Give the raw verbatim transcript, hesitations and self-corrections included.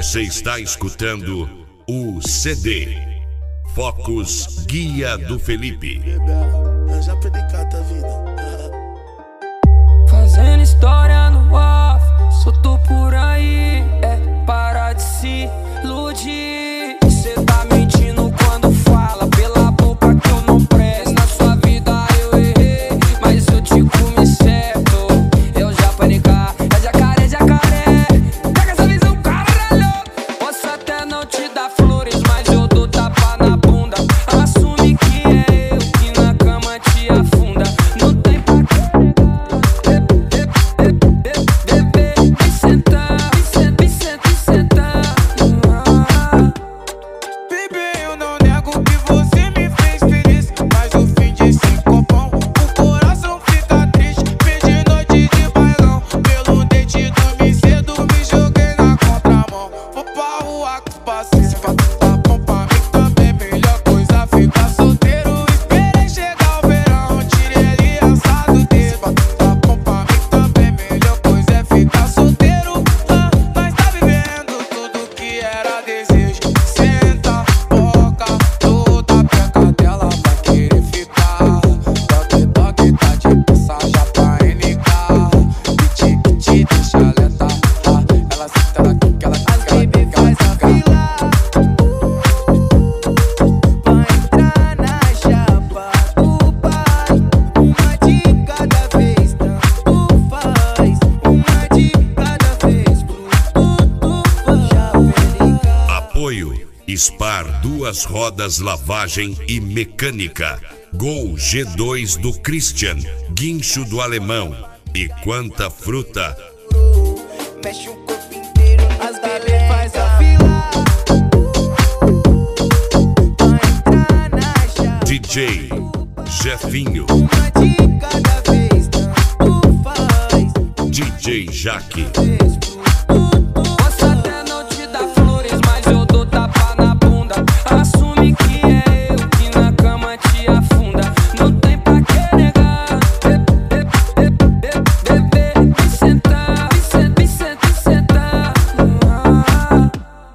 Você está escutando o C D Focus Guia do Felipe. Fazendo história no off, solto por aí, é parar de se iludir. Cê tá mentindo quando fala pela boca que eu não presto. Na sua vida eu errei, mas eu te comi certo. Eu já panicar, é jacaré, jacaré. Pega essa visão, caralho. Posso até não te dar flores, mas eu dou tapa na bunda. Assume que é eu que na cama te afunda. Não tem pra Spar duas rodas, lavagem e mecânica. Gol G dois do Christian, guincho do alemão. E quanta fruta. Mexe o corpo inteiro, as bebê faz a fila. Vai entrar na chave. D J Jefinho. Uma de cada vez, tanto faz. D J Jaque. Fez pro